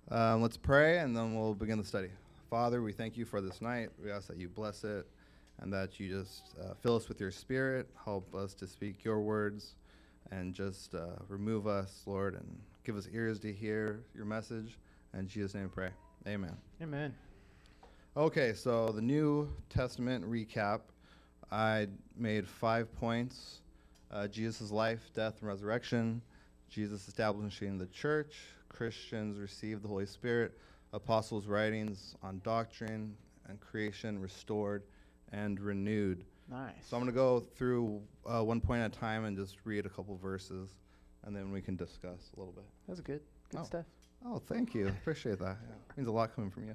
Let's pray and then we'll begin the study. Father, we thank you for this night. We ask that you bless it and that you just fill us with your spirit. Help us to speak your words and just remove us, Lord, and give us ears to hear your message. In Jesus' name we pray. Amen. Amen. Okay, so the New Testament recap. I made 5 points. Jesus' life, death, and resurrection. Jesus establishing the church. Christians receive the Holy Spirit. Apostles' writings on doctrine and creation restored and renewed. Nice. So I'm going to go through 1 point at a time and just read a couple verses, and then we can discuss a little bit. That's good. Good stuff. Oh, thank you. Appreciate that. Yeah. Means a lot coming from you.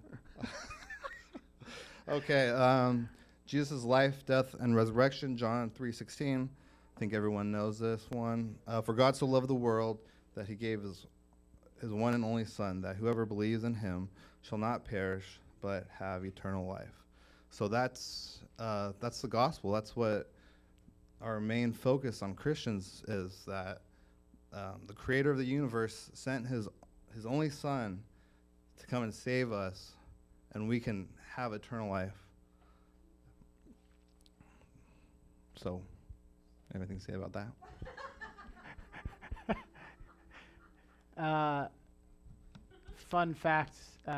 Okay. Jesus' life, death, and resurrection, John 3:16. I think everyone knows this one. For God so loved the world that he gave his one and only Son, that whoever believes in him shall not perish, but have eternal life. So that's the gospel. That's what our main focus on Christians is, that the creator of the universe sent his only Son to come and save us, and we can have eternal life. So, anything to say about that? Fun fact,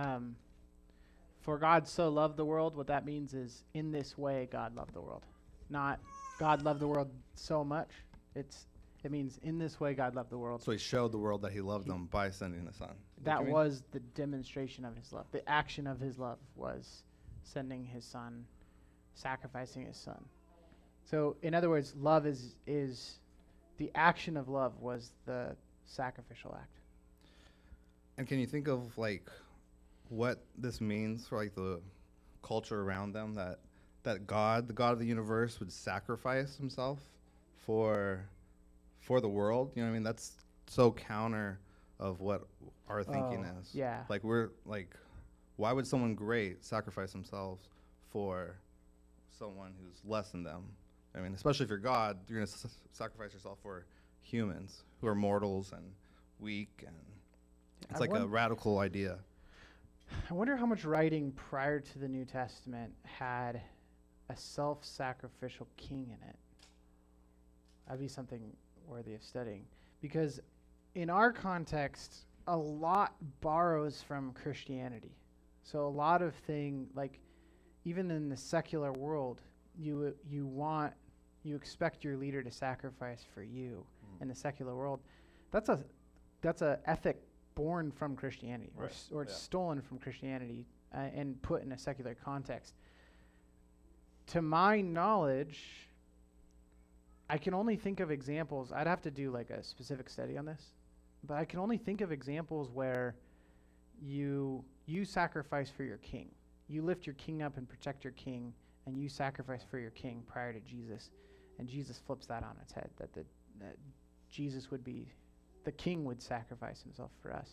for God so loved the world, what that means is in this way God loved the world. Not God loved the world so much. It means in this way God loved the world. So he showed the world that he loved them by sending his Son. That was the demonstration of his love. The action of his love was sending his Son, sacrificing his Son. So in other words, love is the action of love was the sacrificial act. And can you think of like what this means for like the culture around them, that God, the God of the universe, would sacrifice himself for the world? You know what I mean? That's so counter of what our thinking is. Yeah. Like why would someone great sacrifice themselves for someone who's less than them? I mean, especially if you're God, you're going to sacrifice yourself for humans who are mortals and weak, and it's like a radical idea. I wonder how much writing prior to the New Testament had a self-sacrificial king in it. That'd be something worthy of studying. Because in our context, a lot borrows from Christianity. So a lot of things, like even in the secular world, you expect your leader to sacrifice for you in the secular world. That's a ethic born from Christianity, right, or it's stolen from Christianity and put in a secular context. To my knowledge, I can only think of examples. I'd have to do like a specific study on this, but I can only think of examples where you sacrifice for your king. You lift your king up and protect your king, and you sacrifice for your king prior to Jesus. And Jesus flips that on its head, that Jesus would be, the king would sacrifice himself for us.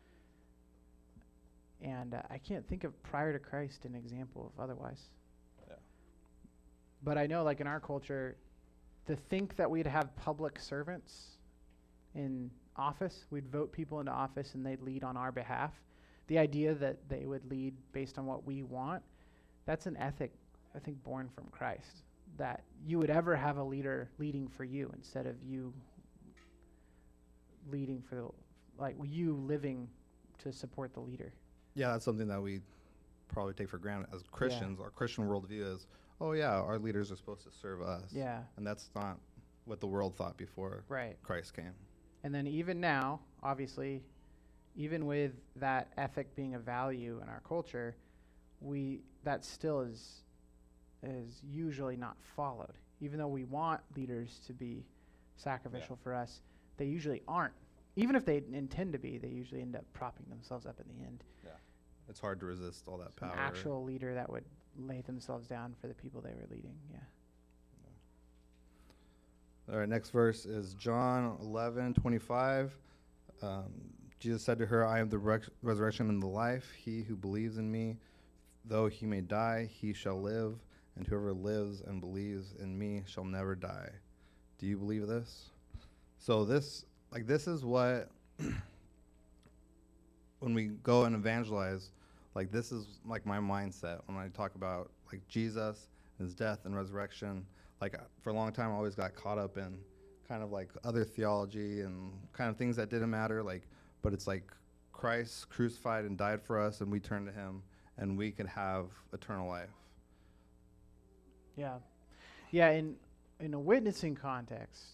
And I can't think of prior to Christ an example of otherwise. Yeah. But I know, like in our culture, to think that we'd have public servants in office, we'd vote people into office and they'd lead on our behalf. The idea that they would lead based on what we want, that's an ethic, I think, born from Christ. That you would ever have a leader leading for you instead of you leading for, like, you living to support the leader. Yeah, that's something that we probably take for granted as Christians. Yeah. Our Christian worldview is, oh yeah, our leaders are supposed to serve us. Yeah. And that's not what the world thought before Christ came. And then even now, obviously, even with that ethic being a value in our culture, that still is usually not followed. Even though we want leaders to be sacrificial for us, they usually aren't. Even if they intend to be, they usually end up propping themselves up in the end. Yeah, it's hard to resist all that power. An actual leader that would lay themselves down for the people they were leading. Yeah. All right, next verse is John 11:25. Jesus said to her, I am the resurrection and the life. He who believes in me, though he may die, he shall live. And whoever lives and believes in me shall never die. Do you believe this? So this is what when we go and evangelize, like this is like my mindset when I talk about like Jesus, his death and resurrection. Like for a long time, I always got caught up in kind of like other theology and kind of things that didn't matter. Like, but it's like Christ crucified and died for us, and we turn to him, and we can have eternal life. Yeah. Yeah, in a witnessing context,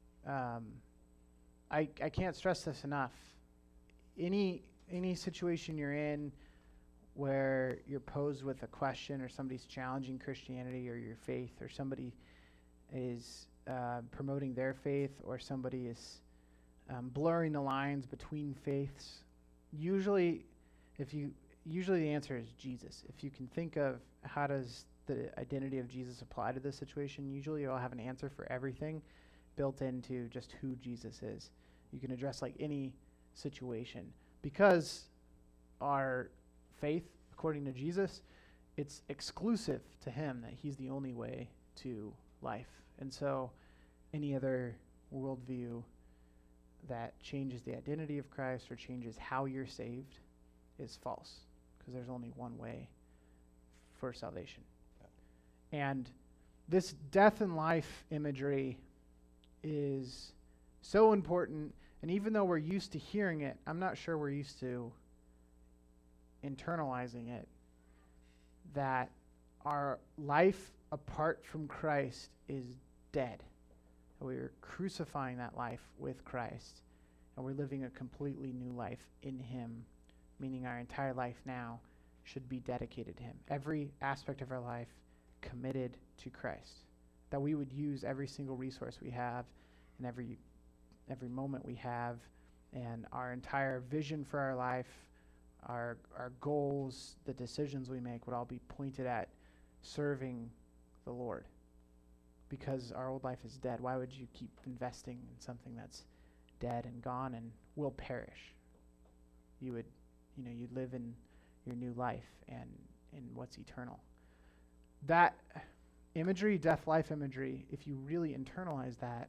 I can't stress this enough. Any situation you're in where you're posed with a question or somebody's challenging Christianity or your faith, or somebody is promoting their faith, or somebody is blurring the lines between faiths, usually the answer is Jesus. If you can think of how does the identity of Jesus apply to this situation, usually you'll have an answer for everything built into just who Jesus is. You can address like any situation, because our faith, according to Jesus, it's exclusive to him, that he's the only way to life. And so any other worldview that changes the identity of Christ or changes how you're saved is false, because there's only one way for salvation. Yeah. And this death and life imagery is so important, and even though we're used to hearing it, I'm not sure we're used to internalizing it, that our life apart from Christ is dead. We're crucifying that life with Christ, and we're living a completely new life in him, meaning our entire life now should be dedicated to him. Every aspect of our life committed to Christ. That we would use every single resource we have and every moment we have, and our entire vision for our life, our goals, the decisions we make would all be pointed at serving the Lord. Because our old life is dead, why would you keep investing in something that's dead and gone and will perish? You'd live in your new life and in what's eternal. That imagery, death-life imagery, if you really internalize that,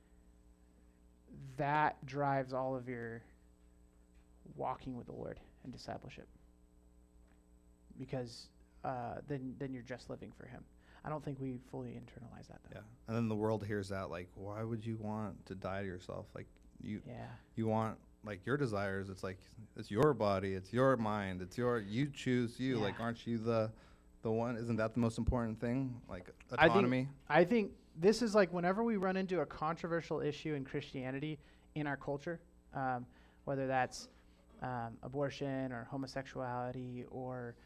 that drives all of your walking with the Lord and discipleship. Because then you're just living for him. I don't think we fully internalize that, though. Yeah, and then the world hears that, like, why would you want to die to yourself? Like, you want, like, your desires. It's like, it's your body, it's your mind, you choose you. Yeah. Like, aren't you the one? Isn't that the most important thing? Like, autonomy? I think this is like whenever we run into a controversial issue in Christianity in our culture, whether that's abortion or homosexuality or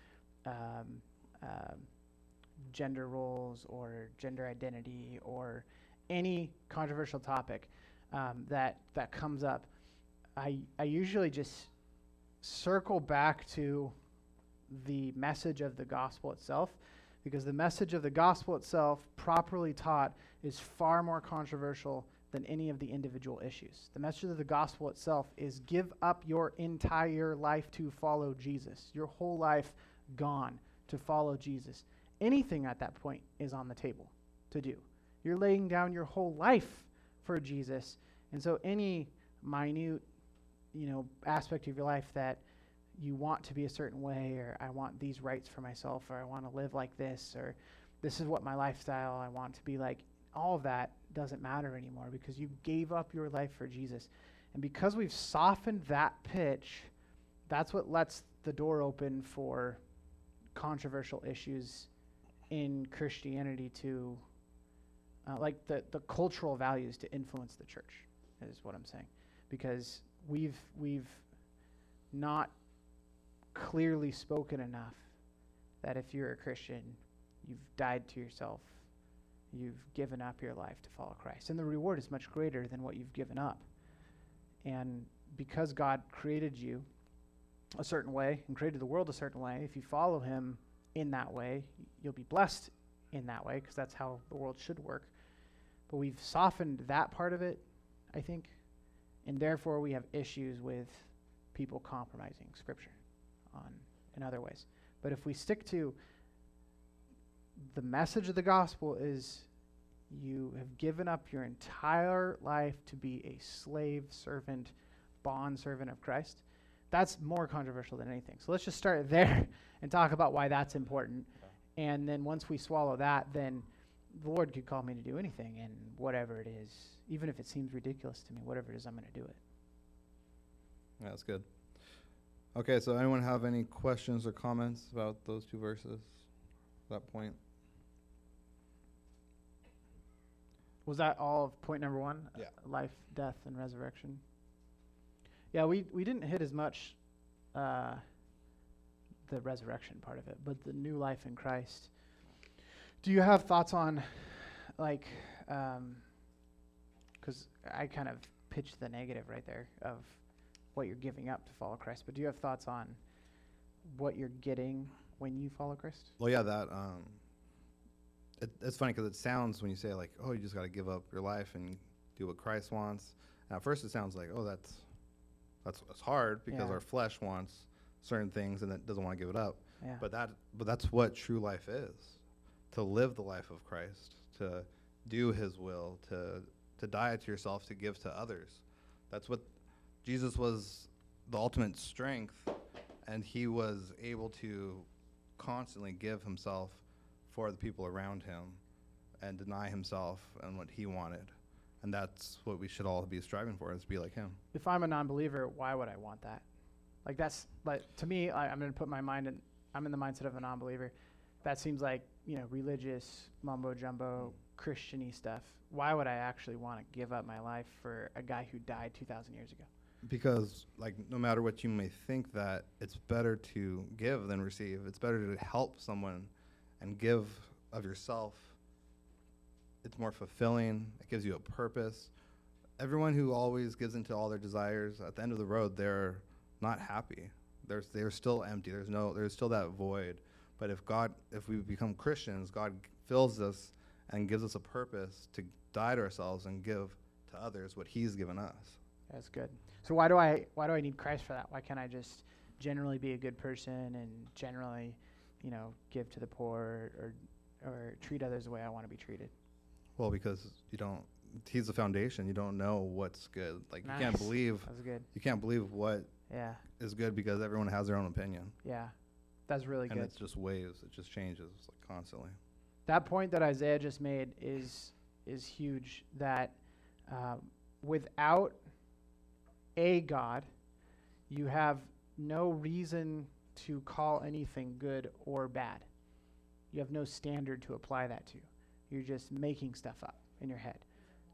gender roles or gender identity or any controversial topic that comes up, I usually just circle back to the message of the gospel itself, because the message of the gospel itself, properly taught, is far more controversial than any of the individual issues. The message of the gospel itself is give up your entire life to follow Jesus. Your whole life gone to follow Jesus. Anything at that point is on the table to do. You're laying down your whole life for Jesus. And so any minute, aspect of your life that you want to be a certain way, or I want these rights for myself, or I want to live like this, or this is what my lifestyle I want to be like, all of that doesn't matter anymore because you gave up your life for Jesus. And because we've softened that pitch, that's what lets the door open for controversial issues in Christianity to, like the cultural values to influence the church, is what I'm saying. Because we've not clearly spoken enough that if you're a Christian, you've died to yourself. You've given up your life to follow Christ. And the reward is much greater than what you've given up. And because God created you a certain way and created the world a certain way, if you follow him in that way, you'll be blessed in that way, because that's how the world should work. But we've softened that part of it, I think, and therefore we have issues with people compromising Scripture in other ways. But if we stick to the message of the gospel, is you have given up your entire life to be a slave servant, bond servant of Christ, That's more controversial than anything. So let's just start there and talk about why that's important. And then once we swallow that, then the Lord could call me to do anything, and whatever it is, even if it seems ridiculous to me, whatever it is, I'm going to do it. Yeah, that's good. Okay, so anyone have any questions or comments about those two verses, that point? Was that all of point number one? Yeah. Life, death, and resurrection. Yeah, we didn't hit as much the resurrection part of it, but the new life in Christ. Do you have thoughts on, like, because I kind of pitched the negative right there of what you're giving up to follow Christ, but do you have thoughts on what you're getting when you follow Christ? Well, yeah, that it's funny because it sounds, when you say like, oh, you just got to give up your life and do what Christ wants. And at first, it sounds like, oh, that's hard because Yeah. our flesh wants certain things and it doesn't want to give it up. Yeah. But that's what true life is: to live the life of Christ, to do His will, to die to yourself, to give to others. That's what Jesus was, the ultimate strength, and He was able to constantly give Himself for the people around Him and deny Himself and what He wanted. And that's what we should all be striving for, is to be like Him. If I'm a non-believer, why would I want that? Like, that's, like, to me, I'm going to put my mind in, I'm in the mindset of a non-believer. That seems like, religious, mumbo-jumbo, Christian-y stuff. Why would I actually want to give up my life for a guy who died 2,000 years ago? Because, like, no matter what you may think, that it's better to give than receive. It's better to help someone and give of yourself. It's more fulfilling. It gives you a purpose. Everyone who always gives into all their desires, at the end of the road, they're not happy. They're still empty. There's still that void. But if we become Christians, God fills us and gives us a purpose to die to ourselves and give to others what He's given us. That's good. So why do I need Christ for that? Why can't I just generally be a good person and generally, give to the poor or treat others the way I want to be treated? Well, because He's the foundation. You don't know what's good. Like, Nice. you can't believe That's good. what Yeah. is good because everyone has their own opinion. Yeah. That's really And good. it's just waves. It just changes like constantly. That point that Isaiah just made is huge, that without a God, you have no reason to call anything good or bad. You have no standard to apply that to. You're just making stuff up in your head.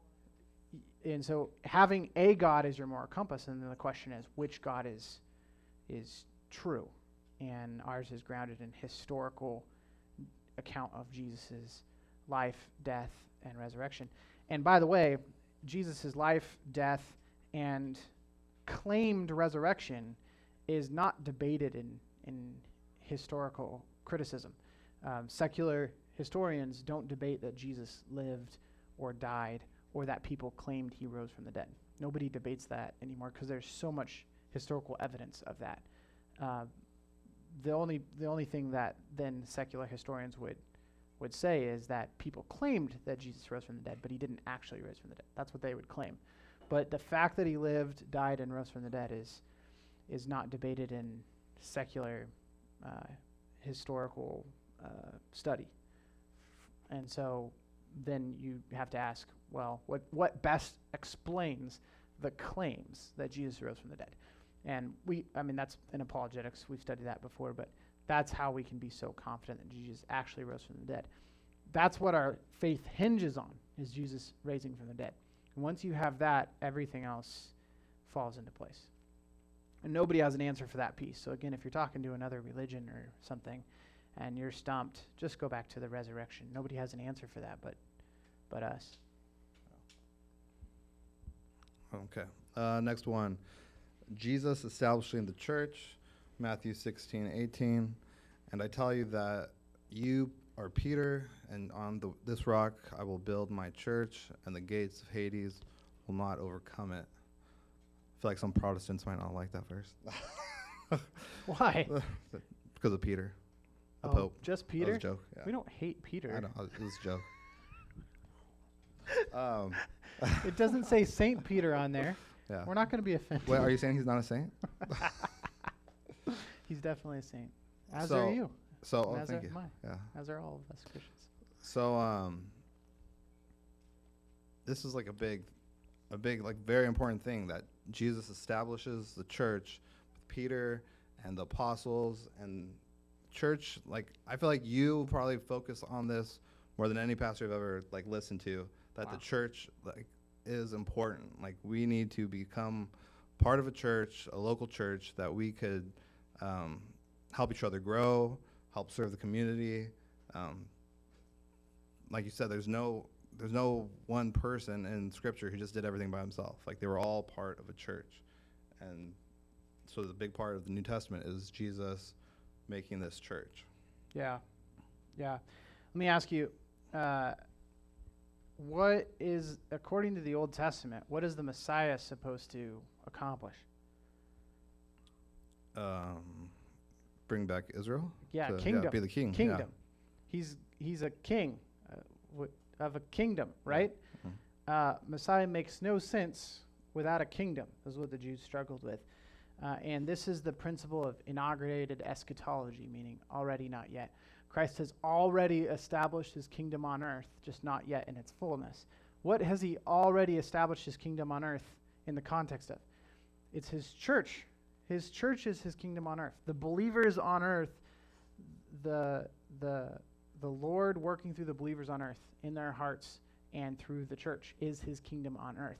And so having a God is your moral compass, and then the question is, which God is true? And ours is grounded in historical account of Jesus' life, death, and resurrection. And by the way, Jesus' life, death, and claimed resurrection is not debated in historical criticism. Secular historians don't debate that Jesus lived or died or that people claimed He rose from the dead. Nobody debates that anymore because there's so much historical evidence of that. The only thing that then secular historians would say is that people claimed that Jesus rose from the dead, but He didn't actually rise from the dead. That's what they would claim. But the fact that He lived, died, and rose from the dead is not debated in secular historical study. And so then you have to ask, well, what best explains the claims that Jesus rose from the dead? And that's in apologetics. We've studied that before, but that's how we can be so confident that Jesus actually rose from the dead. That's what our faith hinges on, is Jesus raising from the dead. And once you have that, everything else falls into place. And nobody has an answer for that piece. So again, if you're talking to another religion or something and you're stumped, just go back to the resurrection. Nobody has an answer for that but us. Okay. Next one. Jesus establishing the church, Matthew 16:18. And I tell you that you are Peter, and on this rock I will build my church, and the gates of Hades will not overcome it. I feel like some Protestants might not like that verse. Why? Because of Peter, the Oh, Pope. just That Peter? was a joke. Yeah. We don't hate Peter. I know. It was a joke. It doesn't say Saint Peter on there. Yeah. We're not going to be offended. Wait, are you saying he's not a saint? He's definitely a saint. As So- are you. So, and oh, as thank are you. mine. Yeah. As are all of us Christians. So, this is like a big, like very important thing that Jesus establishes the church with Peter and the apostles and church. Like, I feel like you probably focus on this more than any pastor I've ever like listened to. That Wow. the church like is important. Like, we need to become part of a church, a local church, that we could help each other grow, help serve the community. Like you said, there's no one person in Scripture who just did everything by himself. Like, they were all part of a church, and so the big part of the New Testament is Jesus making this church. Yeah. Yeah. Let me ask you, what is, according to the Old Testament, what is the Messiah supposed to accomplish? Bring back Israel. Yeah, to, kingdom. be the king. Kingdom. He's a king of a kingdom, right? Messiah makes no sense without a kingdom. This is what the Jews struggled with. And this is the principle of inaugurated eschatology, meaning already, not yet. Christ has already established his kingdom on earth, just not yet in its fullness. What has he already established his kingdom on earth in the context of? It's his church. His church is his kingdom on earth. The believers on earth, the Lord working through the believers on earth in their hearts and through the church is his kingdom on earth.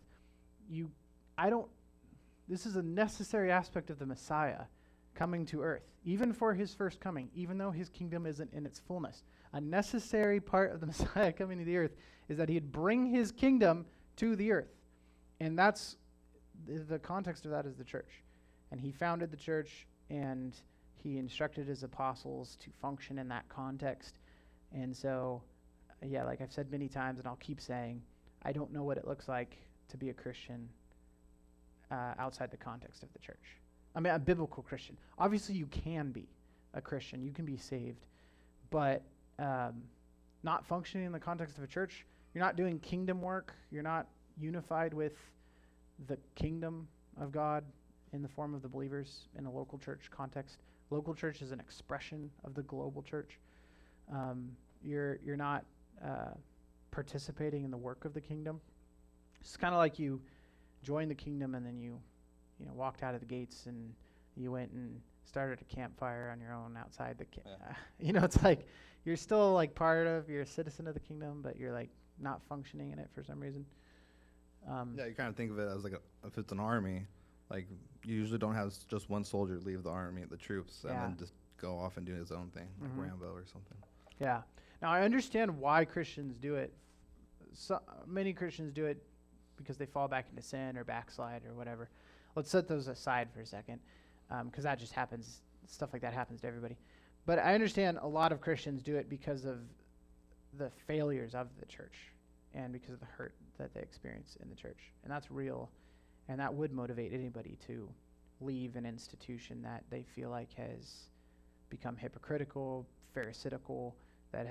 This is a necessary aspect of the Messiah coming to earth, even for his first coming, even though his kingdom isn't in its fullness. A necessary part of the Messiah coming to the earth is that he'd bring his kingdom to the earth. And that's the context of that is the church. And he founded the church, and he instructed his apostles to function in that context. And so, yeah, like I've said many times, and I'll keep saying, I don't know what it looks like to be a Christian outside the context of the church. I mean, a biblical Christian. Obviously, you can be a Christian. You can be saved. But not functioning in the context of a church, you're not doing kingdom work. You're not unified with the kingdom of God in the form of the believers in a local church context. Local church is an expression of the global church. You're not participating in the work of the kingdom. It's kind of like you joined the kingdom and then you walked out of the gates and you went and started a campfire on your own outside the it's like you're still like you're a citizen of the kingdom, but you're like not functioning in it for some reason. Yeah, you kind of think of it as like if it's an army, like you usually don't have just one soldier leave the army, the troops, and then just go off and do his own thing, like Rambo or something. Yeah. Now I understand why Christians do it. Many Christians do it because they fall back into sin or backslide or whatever. Let's set those aside for a second, because that just happens. Stuff like that happens to everybody. But I understand a lot of Christians do it because of the failures of the church and because of the hurt that they experience in the church. And that's real, and that would motivate anybody to leave an institution that they feel like has become hypocritical, pharisaical, that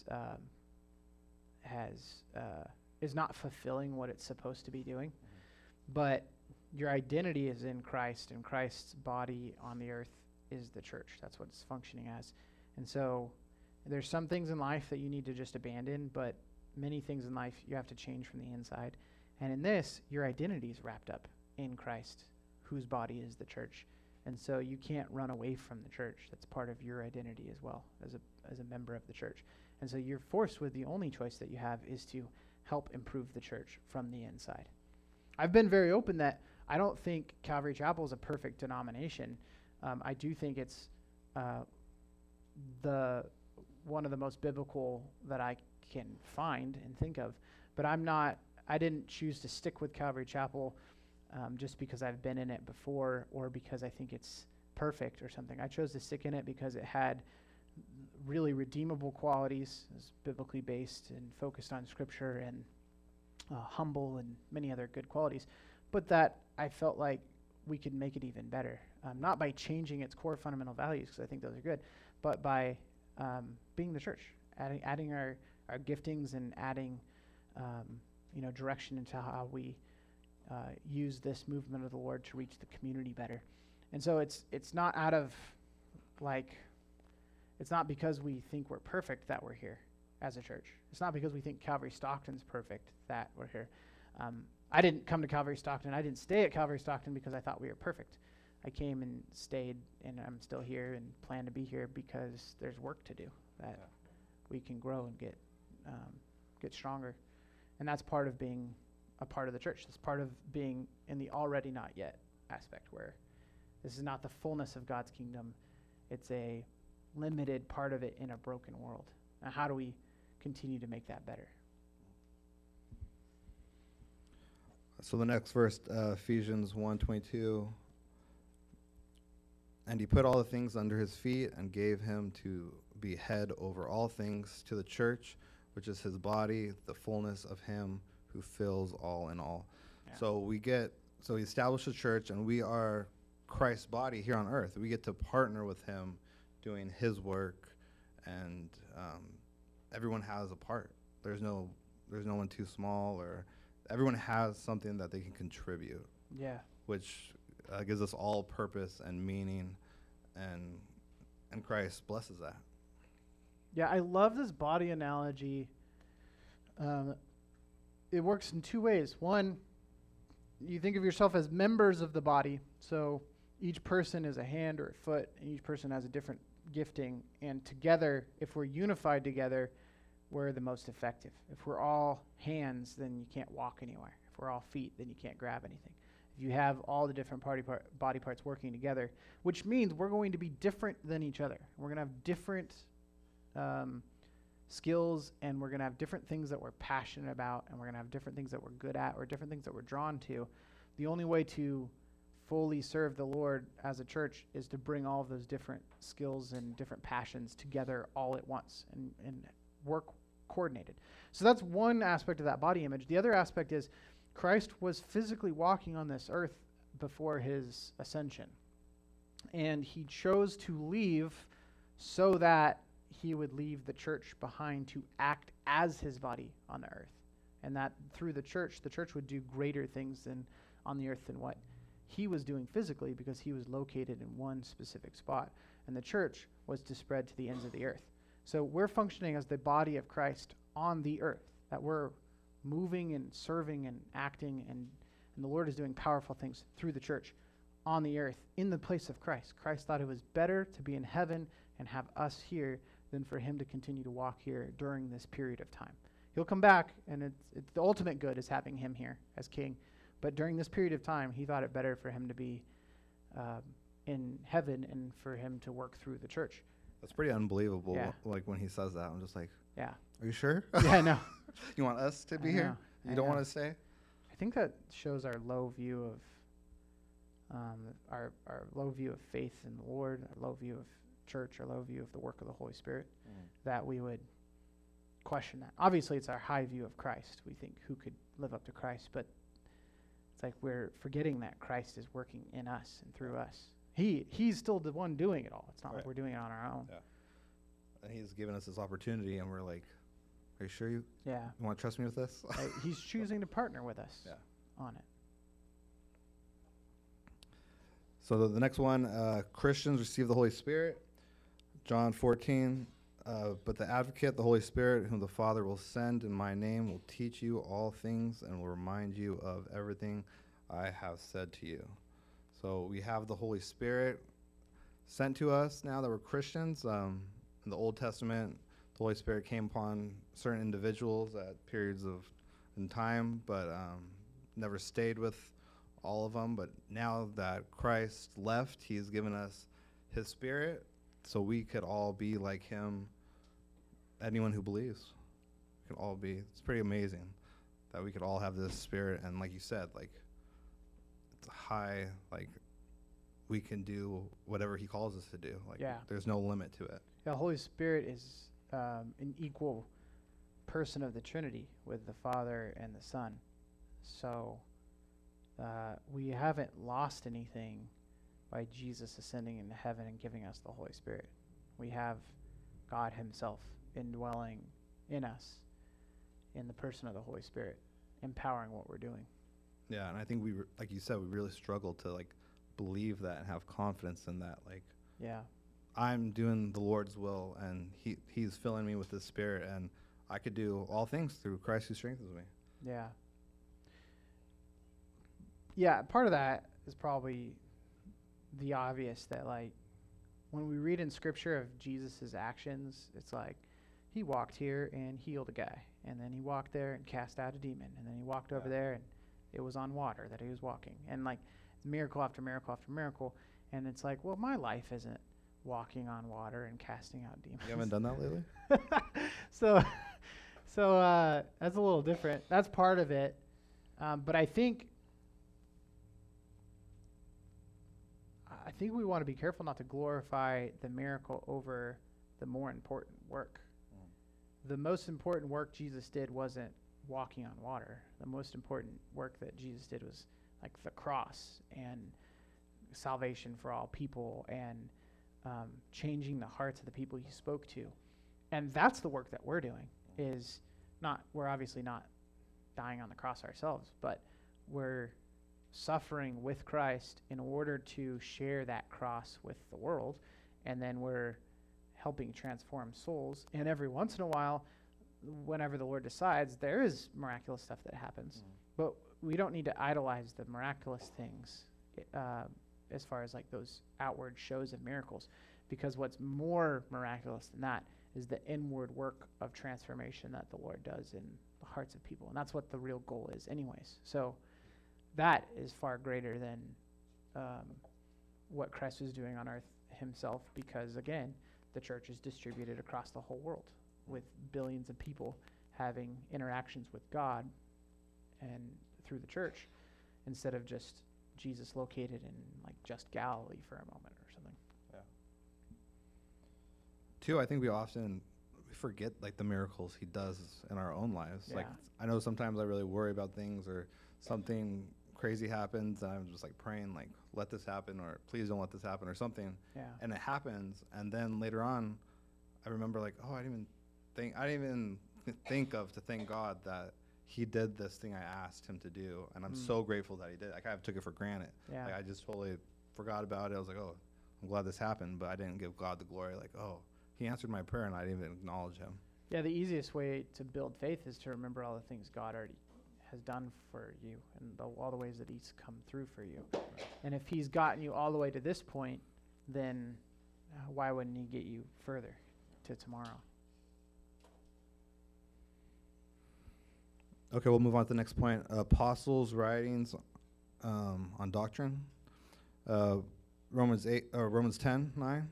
is not fulfilling what it's supposed to be doing. But your identity is in Christ, and Christ's body on the earth is the church. That's what it's functioning as. And so there's some things in life that you need to just abandon, but many things in life you have to change from the inside. And in this, your identity is wrapped up in Christ, whose body is the church. And so you can't run away from the church. That's part of your identity as well, as a member of the church. And so you're forced with the only choice that you have is to help improve the church from the inside. I've been very open that I don't think Calvary Chapel is a perfect denomination. I do think it's one of the most biblical that I can find and think of. But I didn't choose to stick with Calvary Chapel just because I've been in it before or because I think it's perfect or something. I chose to stick in it because it had really redeemable qualities, is biblically based and focused on Scripture, and humble and many other good qualities. But that I felt like we could make it even better, not by changing its core fundamental values, because I think those are good, but by being the church, adding our giftings and adding direction into how we use this movement of the Lord to reach the community better. And so it's not out of like, it's not because we think we're perfect that we're here as a church. It's not because we think Calvary Stockton's perfect that we're here. I didn't come to Calvary Stockton. I didn't stay at Calvary Stockton because I thought we were perfect. I came and stayed, and I'm still here and plan to be here because there's work to do, that we can grow and get stronger. And that's part of being a part of the church. It's part of being in the already not yet aspect, where this is not the fullness of God's kingdom. It's a limited part of it in a broken world. Now, how do we continue to make that better? So the next verse, Ephesians 1:22. And he put all the things under his feet and gave him to be head over all things to the church, which is his body, the fullness of him who fills all in all. Yeah. So he established a church, and we are Christ's body here on earth. We get to partner with him doing his work, and everyone has a part. There's no one too small, or everyone has something that they can contribute. Yeah. Which gives us all purpose and meaning, and Christ blesses that. Yeah, I love this body analogy. It works in two ways. One, you think of yourself as members of the body. So each person is a hand or a foot, and each person has a different gifting. And together, if we're unified together, we're the most effective. If we're all hands, then you can't walk anywhere. If we're all feet, then you can't grab anything. If you have all the different body parts working together, which means we're going to be different than each other. We're going to have different skills, and we're going to have different things that we're passionate about, and we're going to have different things that we're good at, or different things that we're drawn to. The only way to fully serve the Lord as a church is to bring all of those different skills and different passions together all at once and work coordinated. So that's one aspect of that body image. The other aspect is Christ was physically walking on this earth before his ascension, and he chose to leave so that he would leave the church behind to act as his body on the earth, and that through the church would do greater things on the earth than what he was doing physically, because he was located in one specific spot, and the church was to spread to the ends of the earth. So we're functioning as the body of Christ on the earth, that we're moving and serving and acting, and the Lord is doing powerful things through the church on the earth in the place of Christ. Christ thought it was better to be in heaven and have us here than for him to continue to walk here during this period of time. He'll come back, and it's the ultimate good is having him here as king. But during this period of time, he thought it better for him to be in heaven and for him to work through the church. That's pretty unbelievable. Yeah. Like when he says that, I'm just like, Yeah. are you sure? Yeah, I know. You want us to be I here? know. You I don't know. want to stay? I think that shows our low view of our low view of faith in the Lord, our low view of church, our low view of the work of the Holy Spirit, that we would question that. Obviously, it's our high view of Christ. We think, who could live up to Christ? But it's like we're forgetting that Christ is working in us and through us. He's still the one doing it all. It's not like Right. we're doing it on our own. Yeah. And he's given us this opportunity, and we're like, are you sure you Yeah. want to trust me with this? He's choosing to partner with us Yeah. on it. So the next one, Christians receive the Holy Spirit. John 14, but the advocate, the Holy Spirit, whom the Father will send in my name, will teach you all things and will remind you of everything I have said to you. So we have the Holy Spirit sent to us now that we're Christians. In the Old Testament, the Holy Spirit came upon certain individuals at periods in time, but never stayed with all of them. But now that Christ left, he's given us his Spirit, so we could all be like him. Anyone who believes could all be. It's pretty amazing that we could all have this Spirit, and like you said, like it's high, like we can do whatever he calls us to do. Like Yeah. there's no limit to it. The Holy Spirit is an equal person of the Trinity with the Father and the Son. So we haven't lost anything by Jesus ascending into heaven and giving us the Holy Spirit. We have God himself indwelling in us in the person of the Holy Spirit, empowering what we're doing. Yeah, and I think like you said, we really struggle to like believe that and have confidence in that. Like, Yeah. I'm doing the Lord's will, and He's filling me with His Spirit, and I could do all things through Christ who strengthens me. Yeah. Yeah, part of that is probably the obvious that, like, when we read in Scripture of Jesus' actions, it's like he walked here and healed a guy, and then he walked there and cast out a demon, and then he walked over there and it was on water that he was walking, and like miracle after miracle after miracle, and it's like, well, my life isn't walking on water and casting out demons. You haven't done that lately? so, so that's a little different. That's part of it, but I think we want to be careful not to glorify the miracle over the more important work. The most important work Jesus did wasn't walking on water. The most important work that Jesus did was like the cross and salvation for all people and changing the hearts of the people he spoke to. And that's the work that we're doing. We're obviously not dying on the cross ourselves, but we're suffering with Christ in order to share that cross with the world, and then we're helping transform souls. And every once in a while, whenever the Lord decides, there is miraculous stuff that happens. But we don't need to idolize the miraculous things as far as like those outward shows of miracles, because what's more miraculous than that is the inward work of transformation that the Lord does in the hearts of people. And that's what the real goal is anyways. So that is far greater than what Christ was doing on earth himself, because, again, the church is distributed across the whole world with billions of people having interactions with God and through the church, instead of just Jesus located in, like, just Galilee for a moment or something. Yeah. Too, I think we forget, like, the miracles he does in our own lives. Yeah. Like, I know sometimes I really worry about things, or something crazy happens, and I'm just like praying, like, let this happen, or please don't let this happen, or something. Yeah. And it happens, and then later on, I remember, like, oh, I didn't even think of to thank God that he did this thing I asked him to do, and I'm so grateful that he did. I kind of took it for granted. Yeah. Like, I just totally forgot about it. I was like, oh, I'm glad this happened, but I didn't give God the glory. Like, oh, he answered my prayer, and I didn't even acknowledge him. Yeah, the easiest way to build faith is to remember all the things God already has done for you, and all the ways that he's come through for you. And if he's gotten you all the way to this point, then why wouldn't he get you further to tomorrow? Okay, we'll move on to the next point. Apostles' writings on doctrine. Romans 10:9.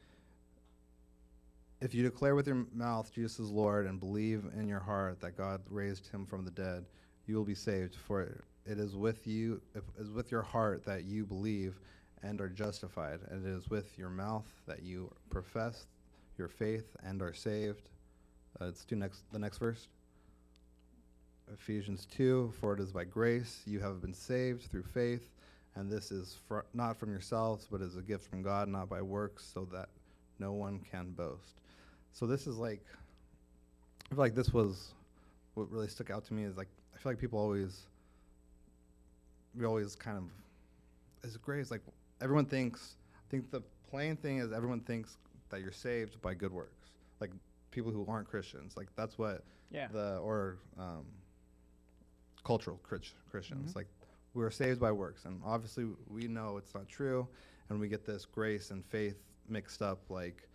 If you declare with your mouth Jesus is Lord and believe in your heart that God raised him from the dead, you will be saved. For it is with your heart that you believe and are justified, and it is with your mouth that you profess your faith and are saved. Let's do the next verse. Ephesians 2, for it is by grace you have been saved through faith, and this is not from yourselves, but is a gift from God, not by works, so that no one can boast. So this is like, I feel like this was what really stuck out to me, is like, I feel like we always kind of, it's great. It's like I think the plain thing is everyone thinks that you're saved by good works. Like people who aren't Christians, like that's what cultural Christians, like we're saved by works. And obviously we know it's not true. And we get this grace and faith mixed up, like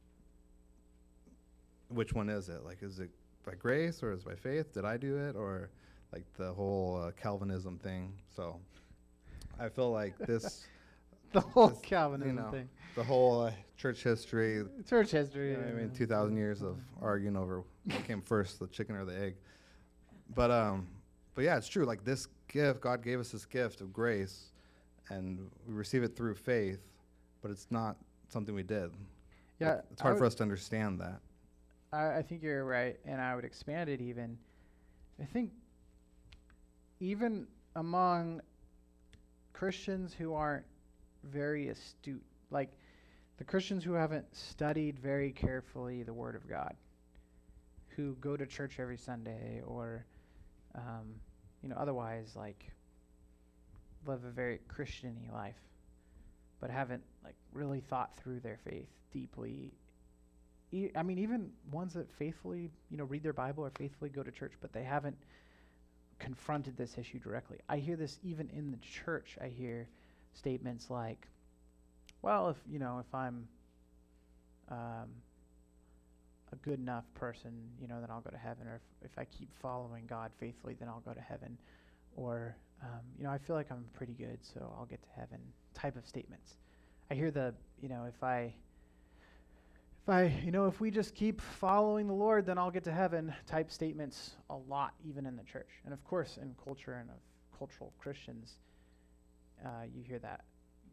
which one is it? Like, is it by grace or is it by faith? Did I do it? Or like the whole Calvinism thing. So I feel like this, the whole Calvinism thing, the whole church history. Church history. I mean, 2,000 years of arguing over what came first, the chicken or the egg. But yeah, it's true. Like this gift, God gave us this gift of grace, and we receive it through faith, but it's not something we did. Yeah, like, it's hard for us to understand that. I think you're right, and I would expand it even. I think even among Christians who aren't very astute, like the Christians who haven't studied very carefully the Word of God, who go to church every Sunday or, otherwise like live a very Christian-y life, but haven't like really thought through their faith deeply. I mean, even ones that faithfully, read their Bible or faithfully go to church, but they haven't confronted this issue directly. I hear this even in the church. I hear statements like, well, if I'm a good enough person, then I'll go to heaven. Or if I keep following God faithfully, then I'll go to heaven. Or, I feel like I'm pretty good, so I'll get to heaven type of statements. I hear if we just keep following the Lord, then I'll get to heaven type statements a lot, even in the church. And of course, in culture and of cultural Christians, you hear that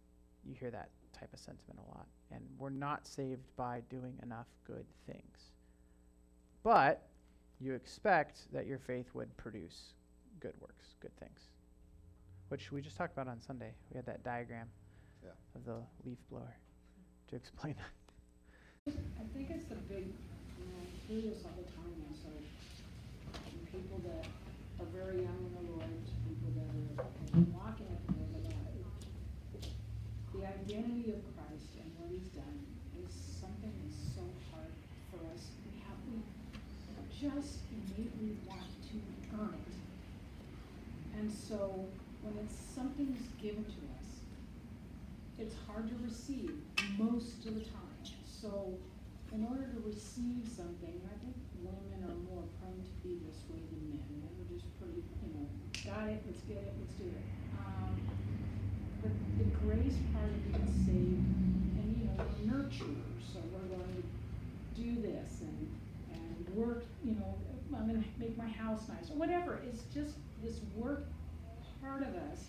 type of sentiment a lot. And we're not saved by doing enough good things. But you expect that your faith would produce good works, good things, which we just talked about on Sunday. We had that diagram of the leaf blower to explain that. I think it's the big, I hear this all the time myself, from people that are very young in the Lord, to people that are walking with the Lord, the identity of Christ and what He's done is something that's so hard for us. We just innately want to earn it. And so when it's something's given to us, it's hard to receive most of the time. So in order to receive something, I think women are more prone to be this way than men. Men are just pretty, got it, let's get it, let's do it. But the grace part of being saved, and we're nurturers, so we're going to do this and work, I'm going to make my house nice, or whatever. It's just this work part of us.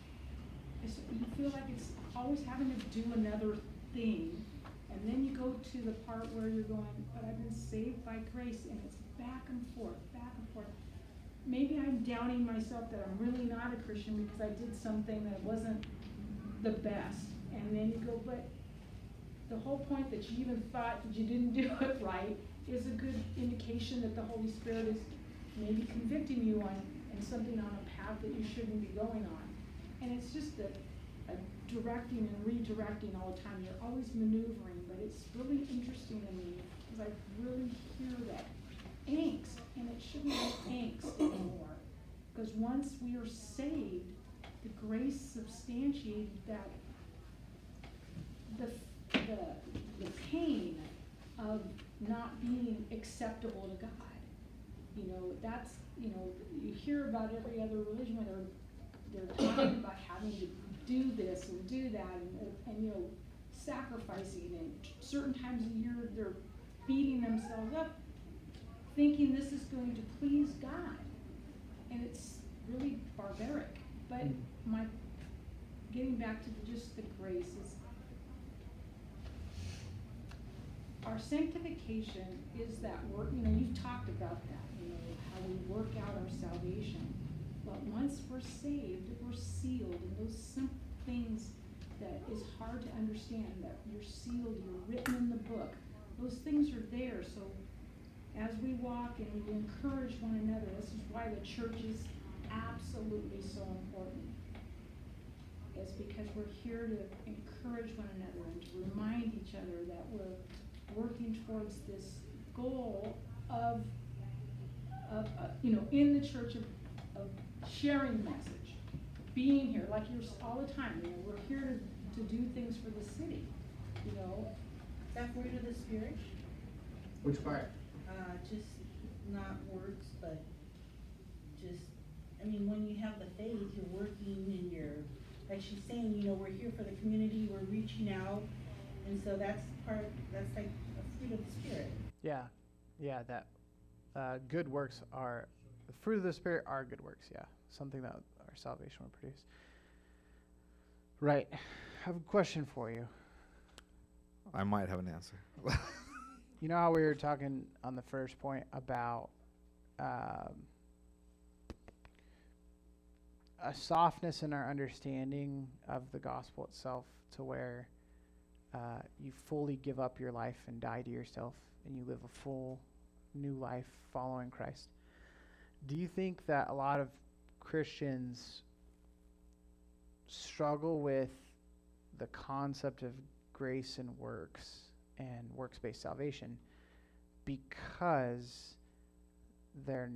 You feel like it's always having to do another thing. And then you go to the part where you're going, but I've been saved by grace, and it's back and forth, back and forth. Maybe I'm doubting myself that I'm really not a Christian because I did something that wasn't the best. And then you go, but the whole point that you even thought that you didn't do it right is a good indication that the Holy Spirit is maybe convicting you on something on a path that you shouldn't be going on. And it's just a directing and redirecting all the time. You're always maneuvering, but it's really interesting to me because I really hear that angst, and it shouldn't be angst anymore. Because once we are saved, the grace substantiated that the pain of not being acceptable to God. That's you hear about every other religion where they're talking about having to do this and do that and sacrificing, and certain times a year they're beating themselves up thinking this is going to please God, and it's really barbaric. But getting back to just the grace is our sanctification is that work. You've talked about that, how we work out our salvation. But once we're saved, we're sealed, and those simple things that is hard to understand, that you're sealed, you're written in the book, those things are there. So as we walk and we encourage one another, this is why the church is absolutely so important. It's because we're here to encourage one another and to remind each other that we're working towards this goal of in the church of sharing the message, being here, like you're all the time. We're here to do things for the city. Is that fruit of the Spirit? Which part? Just not works, but just, when you have the faith, you're working and you're, like she's saying, we're here for the community, we're reaching out, and so that's like a fruit of the Spirit. Yeah, that good works are, the fruit of the Spirit are good works, something that our salvation will produce. Right. I have a question for you. I might have an answer. You know how we were talking on the first point about a softness in our understanding of the gospel itself, to where you fully give up your life and die to yourself, and you live a full new life following Christ. Do you think that a lot of Christians struggle with the concept of grace and works-based salvation because they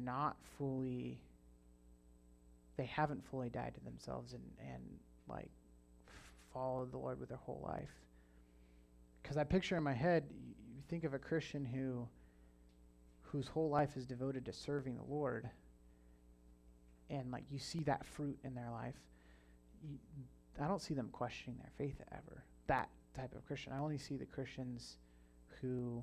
haven't fully died to themselves and like followed the Lord with their whole life. Because I picture in my head, you think of a Christian whose whole life is devoted to serving the Lord, and like you see that fruit in their life. I don't see them questioning their faith ever. That type of Christian. I only see the Christians who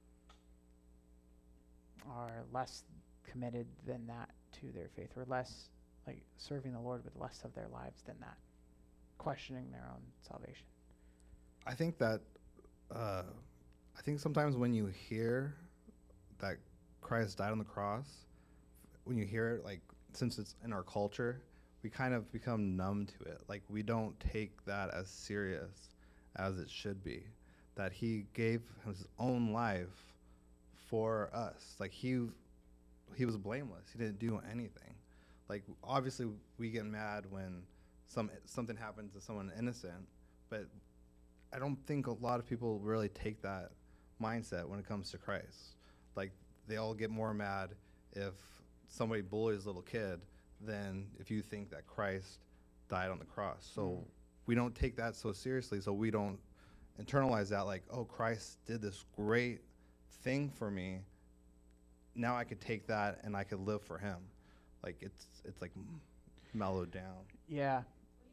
are less committed than that to their faith, or less like serving the Lord with less of their lives than that, questioning their own salvation. I think that I think sometimes when you hear that Christ died on the cross, when you hear it, like, since it's in our culture, we kind of become numb to it. Like, we don't take that as serious as it should be. That he gave his own life for us. Like, he was blameless. He didn't do anything. Like, obviously, we get mad when something happens to someone innocent, but I don't think a lot of people really take that mindset when it comes to Christ. Like, they all get more mad if somebody bullies a little kid than if you think that Christ died on the cross. So we don't take that so seriously, so we don't internalize that like, oh, Christ did this great thing for me. Now I could take that and I could live for him. Like, it's like mellowed down. Yeah.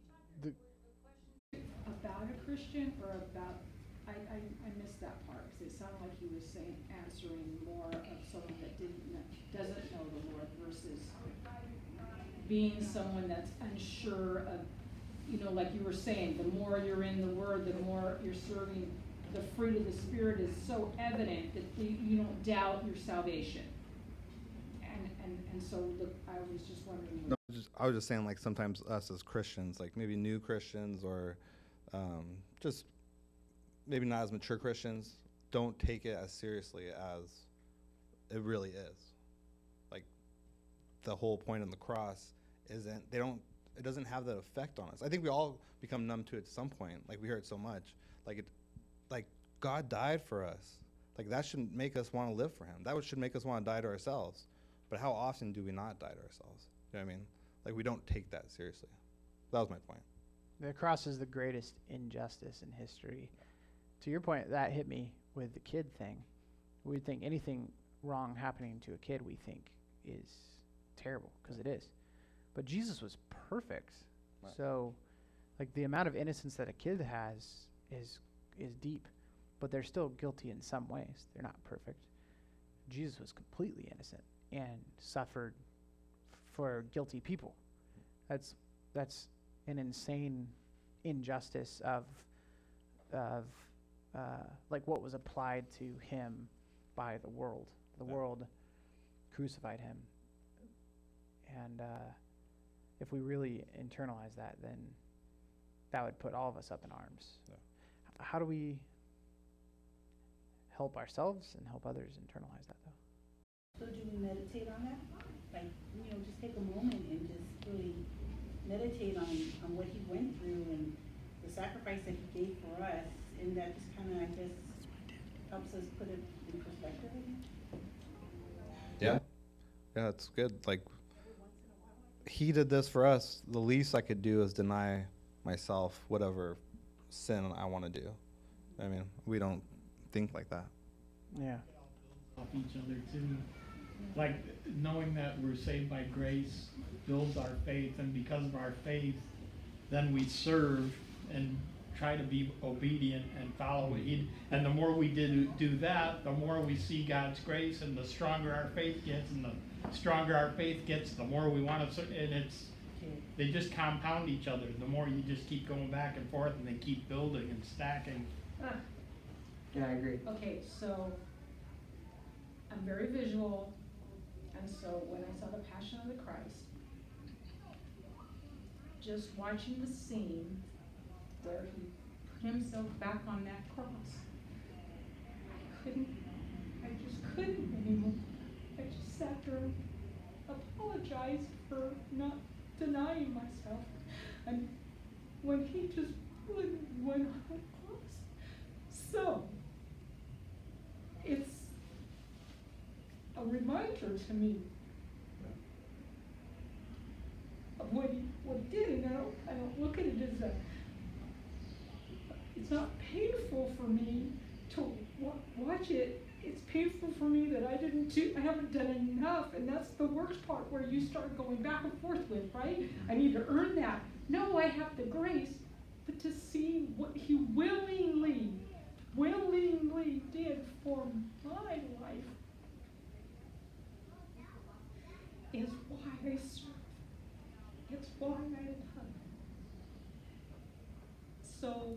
About a Christian or about, I missed that part, because it sounded like he was saying, answering more of someone that doesn't know the Lord versus being someone that's unsure of, like you were saying, the more you're in the Word, the more you're serving, the fruit of the Spirit is so evident that you don't doubt your salvation. And so I was just wondering. No, I was just saying, like, sometimes us as Christians, like maybe new Christians or just maybe not as mature Christians, don't take it as seriously as it really is. Like, the whole point of the cross it doesn't have that effect on us. I think we all become numb to it at some point. Like, we hear it so much. Like God died for us. Like, that shouldn't make us want to live for him. That should make us want to die to ourselves. But how often do we not die to ourselves? You know what I mean? Like, we don't take that seriously. That was my point. The cross is the greatest injustice in history. To your point, that hit me with the kid thing. We think anything wrong happening to a kid we think is terrible, because it is. But Jesus was perfect. Right. So, like, the amount of innocence that a kid has is deep, but they're still guilty in some ways. They're not perfect. Jesus was completely innocent and suffered for guilty people. That's an insane injustice of like what was applied to him by the world. The world crucified him. And if we really internalize that, then that would put all of us up in arms. Yeah. How do we help ourselves and help others internalize that, though? So do we meditate on that? Like, just take a moment and just really meditate on what he went through and the sacrifice that he gave for us, and that just kind of, I guess, helps us put it in perspective again. Yeah, it's good. Like, he did this for us. The least I could do is deny myself whatever sin I want to do. I mean, we don't think like that. Yeah. Off each other too. Like, knowing that we're saved by grace builds our faith, and because of our faith, then we serve and try to be obedient and follow what he. And the more we do that, the more we see God's grace, and the stronger our faith gets, and the stronger our faith gets, the more we want to. And they just compound each other. The more you just keep going back and forth, and they keep building and stacking. Yeah, I agree. Okay, so I'm very visual, and so when I saw the Passion of the Christ, just watching the scene where he put himself back on that cross, I just couldn't anymore. I just sat there and apologized for not denying myself. And when he just went on the cross, reminder to me of what he did, and I don't look at it as it's not painful for me to watch it. It's painful for me that I haven't done enough, and that's the worst part where you start going back and forth with, right? I need to earn that. No, I have the grace, but to see what he willingly did for my life is why I serve. It's why I love him. So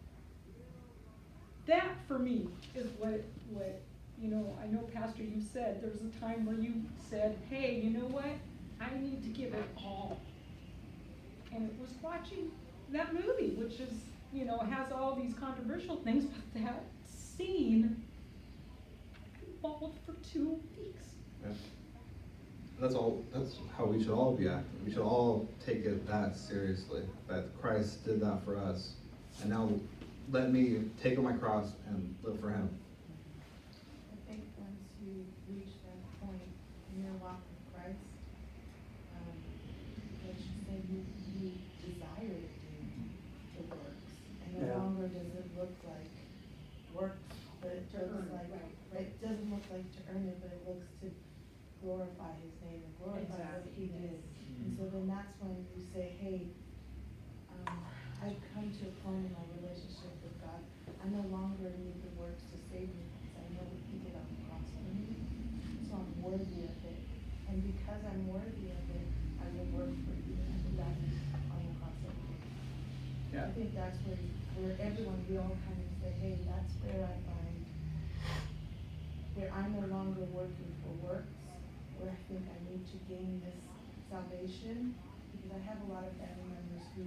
that for me is what I know, Pastor, you said there was a time where you said, hey, you know what? I need to give it all. And it was watching that movie, which is, has all these controversial things, but that scene bawled for 2 weeks. Yeah. That's how we should all be acting. We should all take it that seriously, that Christ did that for us. And now let me take on my cross and live for him. I think once you reach that point in your walk with Christ, like you said, you desire to do the works. And no longer does it look like works, but it looks like, right? It doesn't look like to earn it, but it looks to glorify his name and glorify what he did. And so then that's when you say, hey, I've come to a point in my relationship with God. I no longer need the works to save me because I know what he did on the cross for me. So I'm worthy of it. And because I'm worthy of it, I will work for you and die on the cross of me. Yeah. I think that's where everyone, we all kind of say, hey, that's where I find where I'm no longer working for works, where I think I need to gain this salvation, because I have a lot of family members who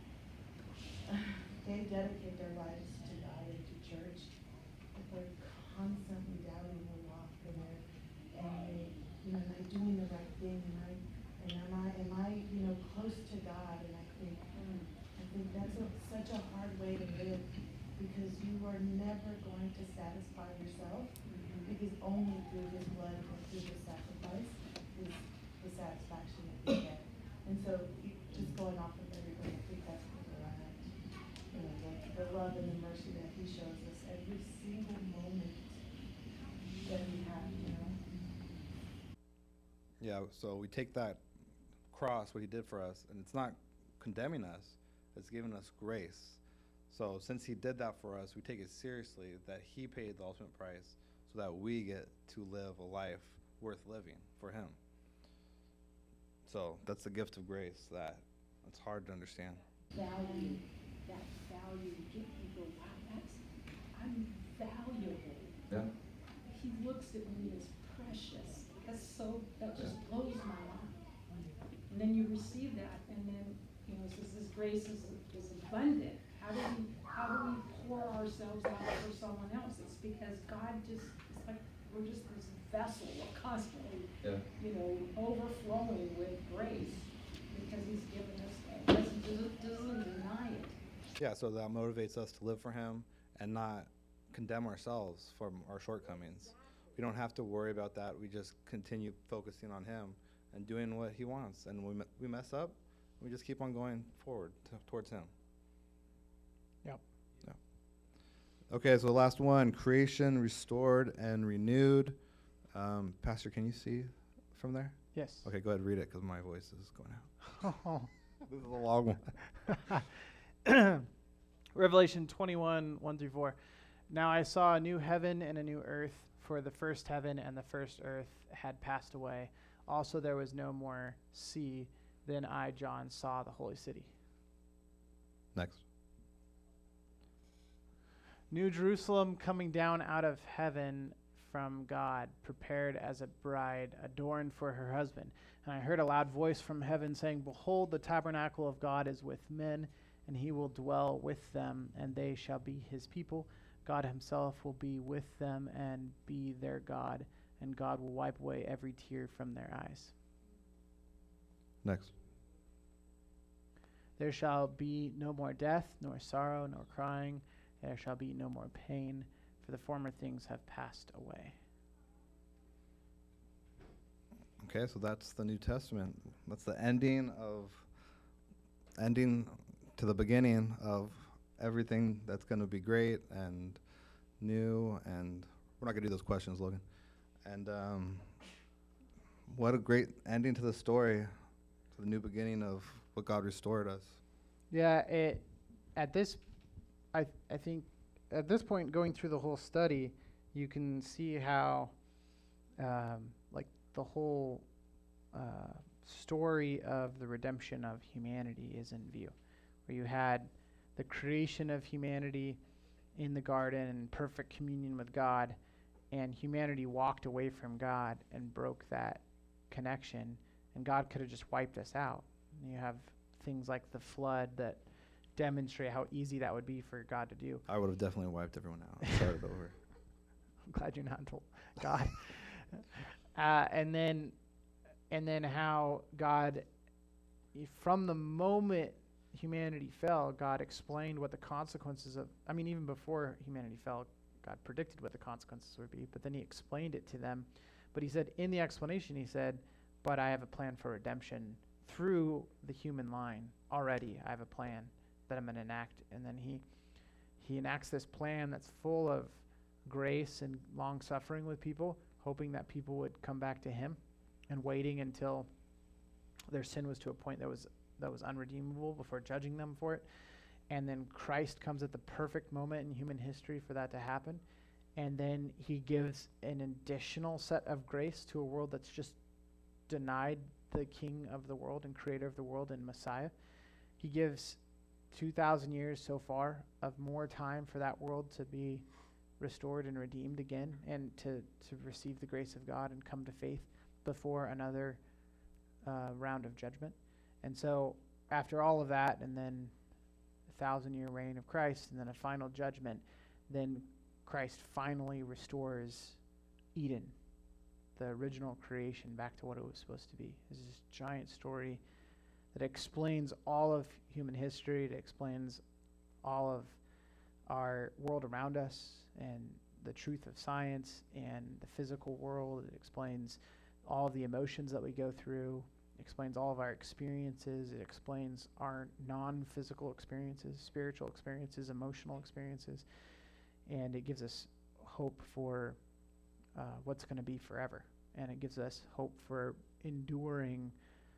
they dedicate their lives to God and to church, but they're constantly doubting the walk, and they, am I doing the right thing, and am I close to God? And I think that's such a hard way to live, because you are never going to satisfy yourself, because only through his blood and through his sacrifice is the satisfaction that we get. And so, just going off of everybody, I think that's where we're at. The love and the mercy that he shows us every single moment that we have, Yeah, so we take that cross, what he did for us, and it's not condemning us, it's giving us grace. So since he did that for us, we take it seriously that he paid the ultimate price so that we get to live a life worth living for him. So that's the gift of grace that it's hard to understand. Value, that value, get people, wow, I'm valuable. Yeah. He looks at me as precious. That just blows my mind. And then you receive that, and then, it says this grace is abundant. How do we pour ourselves out for someone else? It's because God it's like we're just this vessel. We're constantly, overflowing with grace because he's given us that. Doesn't deny it. Yeah, so that motivates us to live for him and not condemn ourselves for our shortcomings. We don't have to worry about that. We just continue focusing on him and doing what he wants. And when we mess up, we just keep on going forward towards him. Yep. Yeah. Okay, so the last one, creation restored and renewed. Pastor, can you see from there? Yes. Okay, go ahead and read it because my voice is going out. Oh. This is a long one. Revelation 21, 1-4. Now I saw a new heaven and a new earth, for the first heaven and the first earth had passed away. Also there was no more sea. Then I, John, saw the holy city. Next. New Jerusalem coming down out of heaven from God, prepared as a bride, adorned for her husband. And I heard a loud voice from heaven saying, Behold, the tabernacle of God is with men, and he will dwell with them, and they shall be his people. God himself will be with them and be their God, and God will wipe away every tear from their eyes. Next. There shall be no more death, nor sorrow, nor crying. There shall be no more pain, for the former things have passed away. Okay, so that's the New Testament. That's the ending to the beginning of everything that's going to be great and new. And we're not going to do those questions, Logan. And what a great ending to the story, to the new beginning of what God restored us. Yeah, I think at this point, going through the whole study, you can see how, like the whole story of the redemption of humanity is in view, where you had the creation of humanity in the garden in perfect communion with God, and humanity walked away from God and broke that connection, and God could have just wiped us out. And you have things like the flood that demonstrate how easy that would be for God to do. I would have definitely wiped everyone out and started over. I'm glad you're not told God. And then how God, from the moment humanity fell, God explained what the consequences of, even before humanity fell, God predicted what the consequences would be, but then he explained it to them. But he said, in the explanation, he said, but I have a plan for redemption through the human line already. I have a plan that I'm going to enact. And then he enacts this plan that's full of grace and long suffering with people, hoping that people would come back to him, and waiting until their sin was to a point that was unredeemable before judging them for it. And then Christ comes at the perfect moment in human history for that to happen. And then he gives an additional set of grace to a world that's just denied the King of the world and creator of the world and Messiah. He gives 2,000 years so far of more time for that world to be restored and redeemed again, and to receive the grace of God and come to faith before another round of judgment. And so after all of that, and then a 1,000-year reign of Christ, and then a final judgment, then Christ finally restores Eden, the original creation, back to what it was supposed to be. This is this giant story that explains all of human history. It explains all of our world around us and the truth of science and the physical world. It explains all of the emotions that we go through. It explains all of our experiences. It explains our non-physical experiences, spiritual experiences, emotional experiences. And it gives us hope for what's going to be forever. And it gives us hope for enduring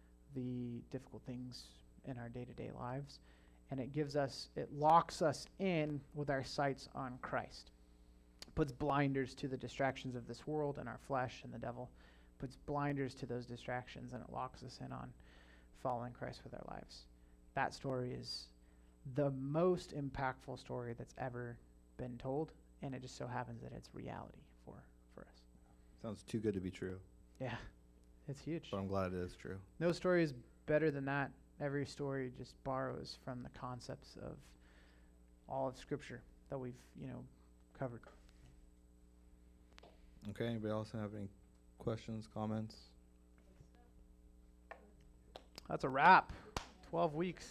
the difficult things in our day-to-day lives. And it locks us in with our sights on Christ. Puts blinders to the distractions of this world and our flesh and the devil. Puts blinders to those distractions, and it locks us in on following Christ with our lives. That story is the most impactful story that's ever been told, and it just so happens that it's reality for us. Sounds too good to be true, Yeah, it's huge. but I'm glad it is true. No story is better than that. Every story just borrows from the concepts of all of Scripture that we've, covered. Okay, anybody else have any questions, comments? That's a wrap. 12 weeks.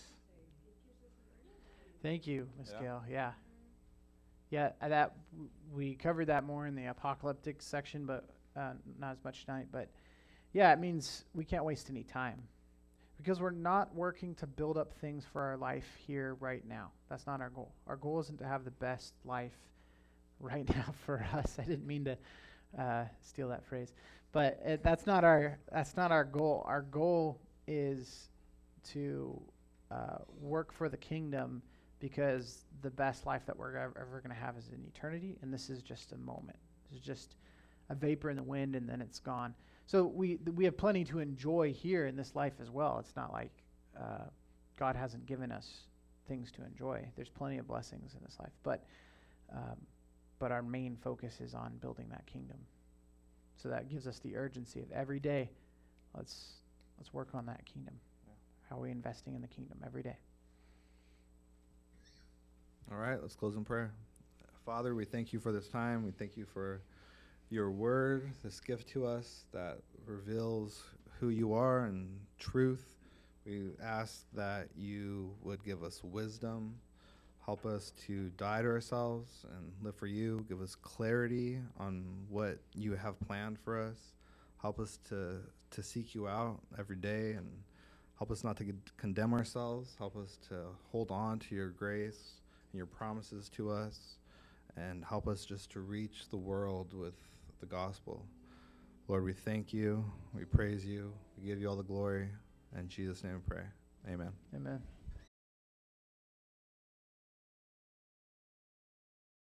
Thank you, Ms. Yeah. Gale. Yeah. Yeah, we covered that more in the apocalyptic section, but not as much tonight. But yeah, it means we can't waste any time, because we're not working to build up things for our life here right now. That's not our goal. Our goal isn't to have the best life right now for us. I didn't mean to steal that phrase, but that's not our goal. Our goal is to work for the kingdom, because the best life that we're ever going to have is in eternity, and this is just a moment. This is just a vapor in the wind, and then it's gone. So we have plenty to enjoy here in this life as well. It's not like God hasn't given us things to enjoy. There's plenty of blessings in this life, but our main focus is on building that kingdom. So that gives us the urgency of every day. Let's work on that kingdom. Yeah. How are we investing in the kingdom every day? All right, let's close in prayer. Father, we thank you for this time. We thank you for your word, this gift to us that reveals who you are and truth. We ask that you would give us wisdom, help us to die to ourselves and live for you. Give us clarity on what you have planned for us. Help us to seek you out every day, and help us not to condemn ourselves. Help us to hold on to your grace and your promises to us, and help us just to reach the world with the gospel. Lord, we thank you. We praise you. We give you all the glory. In Jesus' name we pray. Amen. Amen.